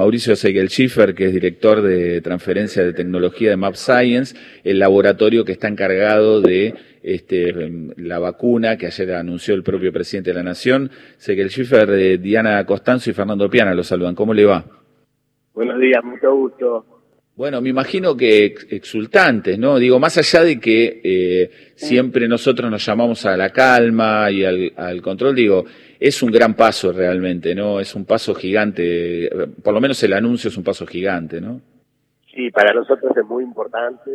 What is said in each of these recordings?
Mauricio Segelschiffer, que es director de transferencia de tecnología de mAbxience, el laboratorio que está encargado de la vacuna que ayer anunció el propio presidente de la Nación. Segelschiffer, Diana Costanzo y Fernando Piana los saludan. ¿Cómo le va? Buenos días, mucho gusto. Bueno, me imagino que exultantes, ¿no? Digo, más allá de que siempre nosotros nos llamamos a la calma y al control, digo, es un gran paso realmente, ¿no? Es un paso gigante, por lo menos el anuncio es un paso gigante, ¿no? Sí, para nosotros es muy importante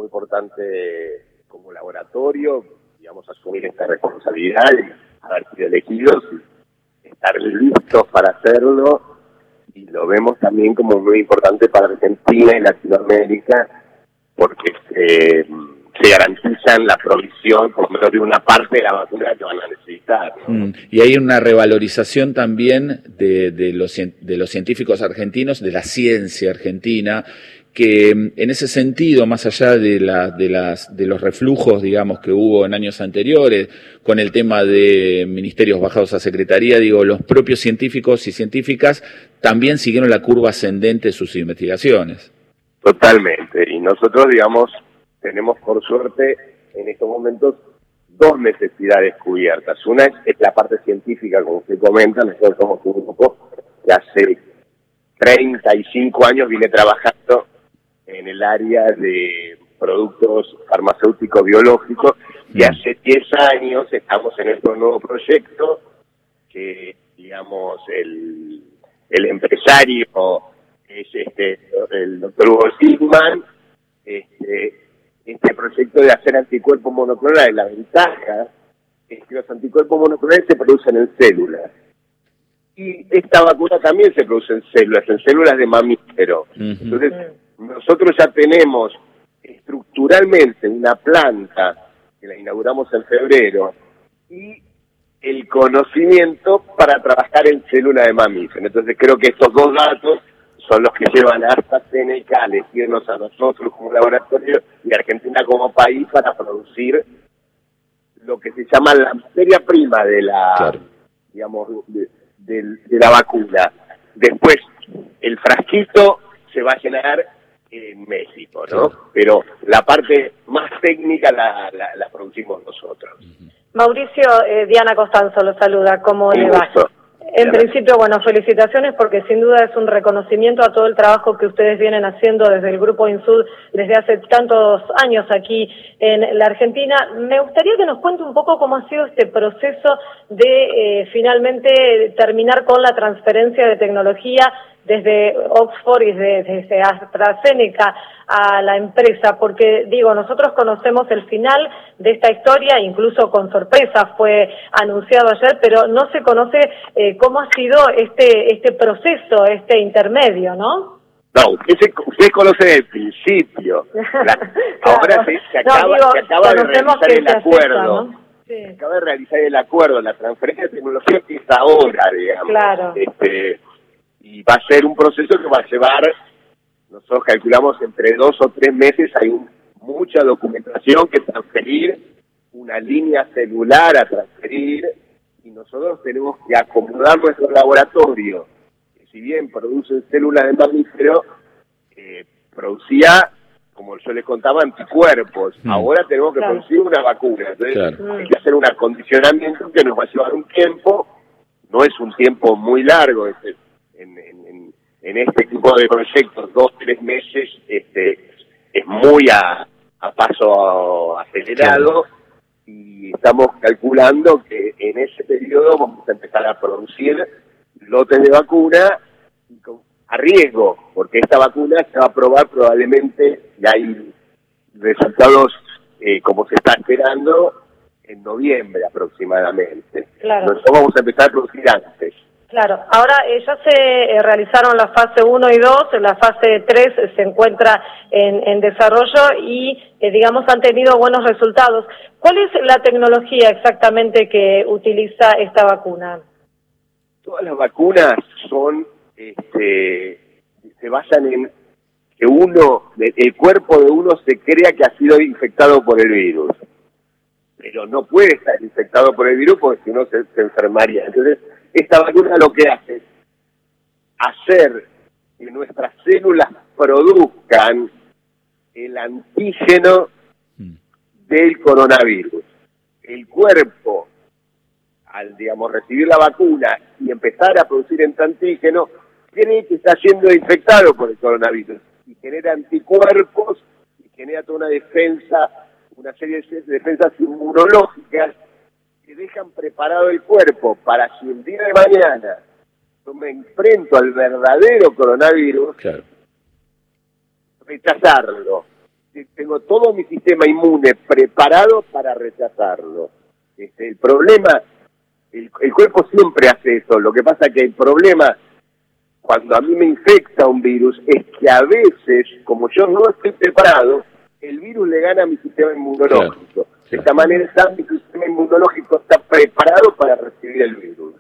como laboratorio, digamos, asumir esta responsabilidad y haber sido elegidos y estar listos para hacerlo. Y lo vemos también como muy importante para Argentina y Latinoamérica, porque se garantizan la provisión, por lo menos de una parte de la vacuna que van a necesitar, ¿no? Y hay una revalorización también de los científicos argentinos, de la ciencia argentina, que en ese sentido, más allá de los reflujos, digamos, que hubo en años anteriores, con el tema de ministerios bajados a secretaría, digo, los propios científicos y científicas también siguieron la curva ascendente de sus investigaciones. Totalmente, y nosotros, digamos, tenemos por suerte en estos momentos dos necesidades cubiertas. Una es la parte científica, como usted comenta. Nosotros somos un grupo que hace 35 años viene trabajando en el área de productos farmacéuticos biológicos, y hace 10 años estamos en este nuevo proyecto que, digamos, el empresario es el doctor Hugo Sigman. Este proyecto de hacer anticuerpos monoclonales, la ventaja es que los anticuerpos monoclonales se producen en células. Y esta vacuna también se produce en células de mamífero. Entonces, nosotros ya tenemos estructuralmente una planta que la inauguramos en febrero y el conocimiento para trabajar en células de mamífero. Entonces, creo que estos dos datos son los que llevan a AstraZeneca a elegirnos a nosotros como laboratorio y a Argentina como país para producir lo que se llama la materia prima de la, digamos, de la vacuna. Después, el frasquito se va a llenar en México, ¿no? Pero la parte más técnica la producimos nosotros. Mauricio, Diana Costanzo lo saluda. ¿Cómo le va? En principio, bueno, felicitaciones porque sin duda es un reconocimiento a todo el trabajo que ustedes vienen haciendo desde el Grupo INSUD desde hace tantos años aquí en la Argentina. Me gustaría que nos cuente un poco cómo ha sido este proceso de finalmente terminar con la transferencia de tecnología desde Oxford y desde AstraZeneca a la empresa, porque digo, nosotros conocemos el final de esta historia, incluso con sorpresa fue anunciado ayer, pero no se conoce cómo ha sido este proceso, este intermedio, ¿no? No, usted conoce el principio. Ahora se acaba de realizar el acuerdo. ¿No? Sí. Se acaba de realizar el acuerdo, la transferencia de tecnología empieza ahora, digamos. Claro. Y va a ser un proceso que va a llevar, nosotros calculamos entre 2 o 3 meses. Hay mucha documentación que transferir, una línea celular a transferir, y nosotros tenemos que acomodar nuestro laboratorio, que si bien produce células de mamífero, producía, como yo les contaba, anticuerpos. Ahora tenemos que producir una vacuna. Entonces hay que hacer un acondicionamiento que nos va a llevar un tiempo. No es un tiempo muy largo, en este tipo de proyectos, 2 o 3 meses, es muy a paso acelerado, y estamos calculando que en ese periodo vamos a empezar a producir lotes de vacuna a riesgo, porque esta vacuna se va a probar probablemente, y hay resultados como se está esperando, en noviembre aproximadamente. Nosotros vamos a empezar a producir antes. Claro, ahora ya se realizaron la fase 1 y 2, la fase 3 se encuentra en desarrollo y, digamos, han tenido buenos resultados. ¿Cuál es la tecnología exactamente que utiliza esta vacuna? Todas las vacunas son, se basan en que el cuerpo de uno se crea que ha sido infectado por el virus, pero no puede estar infectado por el virus porque si no se enfermaría. Entonces, esta vacuna lo que hace es hacer que nuestras células produzcan el antígeno del coronavirus. El cuerpo, al, digamos, recibir la vacuna y empezar a producir este antígeno, cree que está siendo infectado por el coronavirus y genera anticuerpos y genera toda una defensa, una serie de defensas inmunológicas que dejan preparado el cuerpo para si el día de mañana yo me enfrento al verdadero coronavirus, claro, rechazarlo. Tengo todo mi sistema inmune preparado para rechazarlo. El problema, el cuerpo siempre hace eso. Lo que pasa es que el problema, cuando a mí me infecta un virus, es que a veces, como yo no estoy preparado, el virus le gana a mi sistema inmunológico. Claro. De esta manera mi sistema inmunológico está preparado para recibir el virus.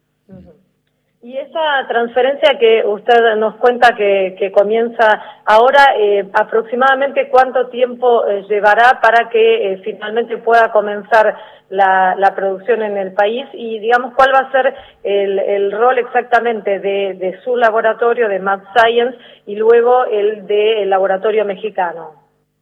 Y esa transferencia que usted nos cuenta que comienza ahora, aproximadamente ¿cuánto tiempo llevará para que finalmente pueda comenzar la producción en el país? Y digamos, ¿cuál va a ser el rol exactamente de su laboratorio, de mAbxience, y luego el del laboratorio mexicano?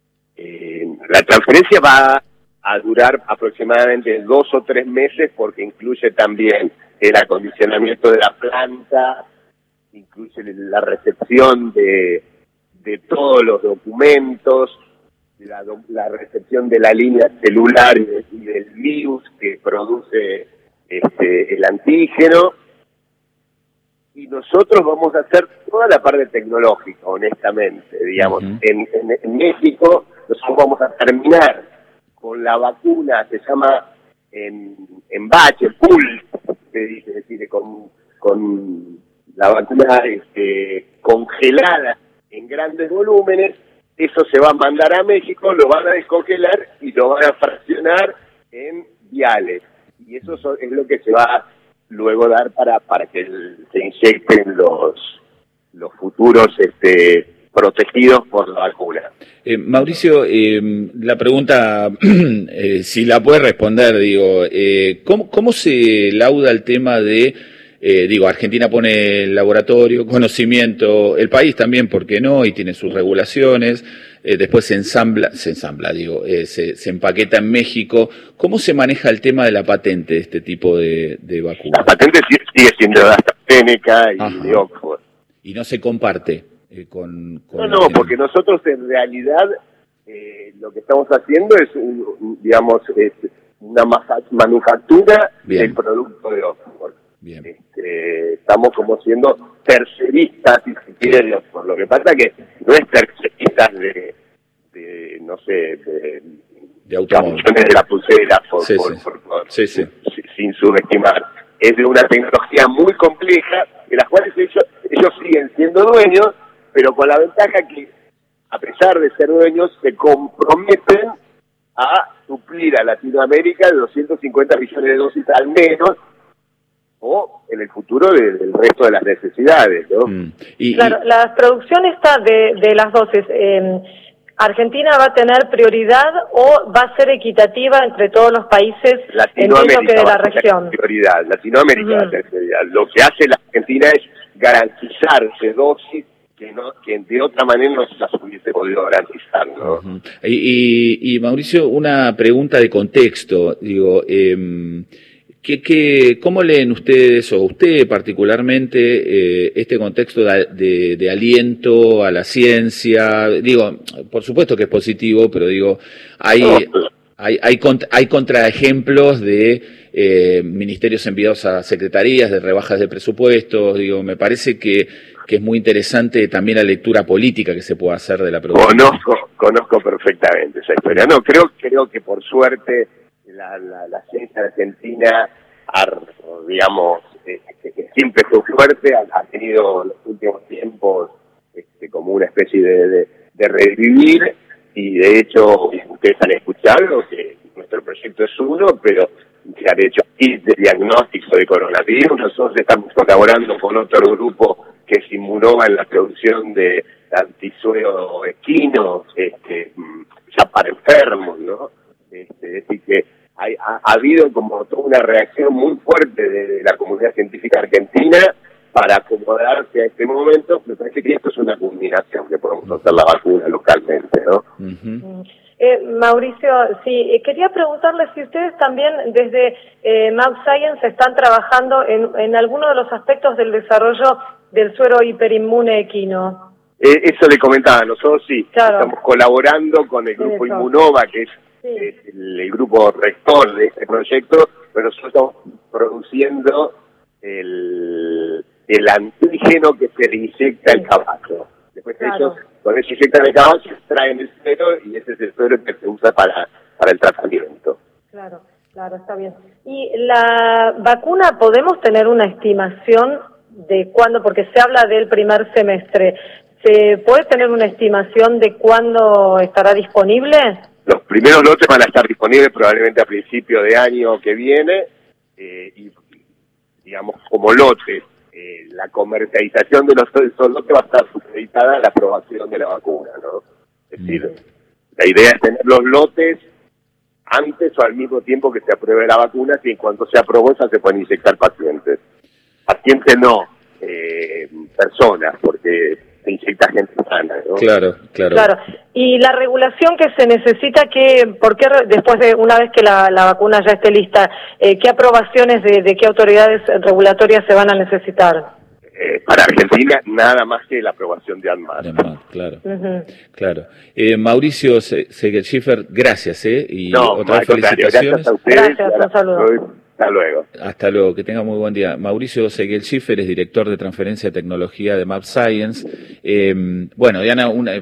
La transferencia va a durar aproximadamente 2 o 3 meses porque incluye también el acondicionamiento de la planta, incluye la recepción de todos los documentos, la recepción de la línea celular y del virus que produce el antígeno, y nosotros vamos a hacer toda la parte tecnológica, honestamente, digamos. En México nosotros vamos a terminar con la vacuna, se llama en batch, en pool, es decir, con la vacuna congelada en grandes volúmenes. Eso se va a mandar a México, lo van a descongelar y lo van a fraccionar en viales. Y eso es lo que se va a luego dar para que se inyecten los futuros protegidos por la vacuna. Mauricio, la pregunta, si la puede responder, digo, ¿cómo se lauda el tema de, Argentina pone el laboratorio, conocimiento, el país también, ¿por qué no? Y tiene sus regulaciones, después se empaqueta en México. ¿Cómo se maneja el tema de la patente de este tipo de vacunas? La patente sigue siendo de AstraZeneca y de Oxford. ¿Y no se comparte? No, porque nosotros en realidad lo que estamos haciendo es una manufactura del producto de Oxford. Bien. Estamos como siendo terceristas, si se quiere, de Oxford. Lo que pasa es que no es terceristas de automóviles, de la pulsera, sin subestimar. Es de una tecnología muy compleja, de las cuales ellos siguen siendo dueños, pero con la ventaja que, a pesar de ser dueños, se comprometen a suplir a Latinoamérica de 250 millones de dosis al menos, o en el futuro del resto de las necesidades, ¿no? Claro, la producción está de las dosis. ¿Argentina va a tener prioridad o va a ser equitativa entre todos los países en el toque de la región? Latinoamérica va a tener prioridad. Lo que hace la Argentina es garantizarse dosis que de otra manera no se las hubiese podido garantizar, ¿no? Y Mauricio, una pregunta de contexto, digo, ¿cómo leen ustedes, o usted particularmente, este contexto de aliento a la ciencia? Digo, por supuesto que es positivo, pero digo, hay contraejemplos de ministerios enviados a secretarías, de rebajas de presupuestos. Digo, me parece que es muy interesante también la lectura política que se puede hacer de la producción. Conozco perfectamente esa historia. No, creo que por suerte la ciencia argentina, que siempre fue fuerte, ha tenido en los últimos tiempos como una especie de revivir, y de hecho ustedes han escuchado que nuestro proyecto es uno, pero se han hecho kits de diagnóstico de coronavirus. Nosotros estamos colaborando con otro grupo que es Inmunova en la producción de antisuero equino, ya para enfermos, ¿no? Es decir que ha habido como toda una reacción muy fuerte de la comunidad científica argentina para acomodarse a este momento, me parece que esto es una culminación que podemos hacer la vacuna localmente, ¿no? Mauricio, sí, quería preguntarle si ustedes también desde mAbxience están trabajando en alguno de los aspectos del desarrollo del suero hiperinmune equino. Eso le comentaba, nosotros sí, claro. Estamos colaborando con el grupo Inmunova, que es el grupo rector de este proyecto, pero nosotros estamos produciendo el antígeno que se le inyecta al caballo. Después ellos, con eso inyectan el caballo, extraen el suero y ese es el suero que se usa para el tratamiento. Claro, está bien. ¿Y la vacuna, podemos tener una estimación de cuándo? Porque se habla del primer semestre. ¿Se puede tener una estimación de cuándo estará disponible? Los primeros lotes van a estar disponibles probablemente a principio de año que viene, y digamos como lotes. La comercialización de esos lotes va a estar supeditada a la aprobación de la vacuna, ¿no? Es decir, la idea es tener los lotes antes o al mismo tiempo que se apruebe la vacuna, y en cuanto se aprobó ya se pueden inyectar pacientes. Pacientes no, personas, porque se inyecta gente sana, ¿no? Claro. Y la regulación que se necesita, ¿por qué después de una vez que la vacuna ya esté lista, qué aprobaciones de qué autoridades regulatorias se van a necesitar? Para Argentina, nada más que la aprobación de ANMAT. Claro. Mauricio Segelschiffer, gracias, y otras felicitaciones. Gracias a ustedes. Gracias, un saludo. Hasta luego. Hasta luego, que tenga muy buen día. Mauricio Segelschiffer es director de transferencia de tecnología de mAbxience. Bueno, Diana,